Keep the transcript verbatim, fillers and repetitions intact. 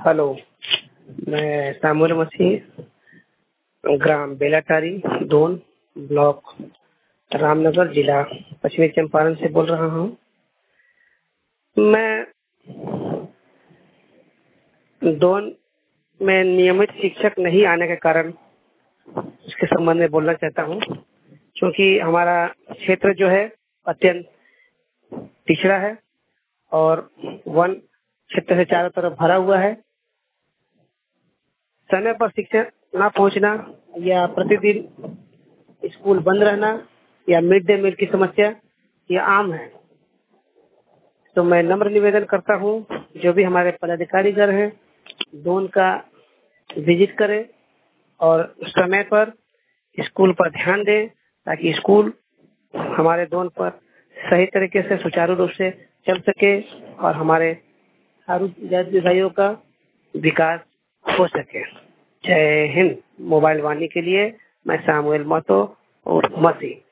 Hello, मैं सामुएल मसीह, ग्राम बेलाटारी, दोन, block Ramnagar, जिला पश्चिमी चंपारण से बोल रहा हूँ। मैं दोन में नियमित शिक्षक नहीं आने के कारण उसके संबंध में बोलना चाहता हूँ, क्योंकि हमारा क्षेत्र जो है अत्यंत पिछड़ा है और वन क्षेत्र से चारों तरफ भरा हुआ है। समय पर शिक्षक न पहुंचना या प्रतिदिन स्कूल बंद रहना या मिड डे मील की समस्या ये आम है। तो मैं नम्र निवेदन करता हूँ, जो भी हमारे पदाधिकारीगण हैं दोन का विजिट करें और समय पर स्कूल पर ध्यान दें, ताकि स्कूल हमारे दोन पर सही तरीके से सुचारू रूप से चल सके और हमारे भाइयों का विकास हो सके। जय हिंद। मोबाइल वाणी के लिए मैं सामुएल महतो और मसीह।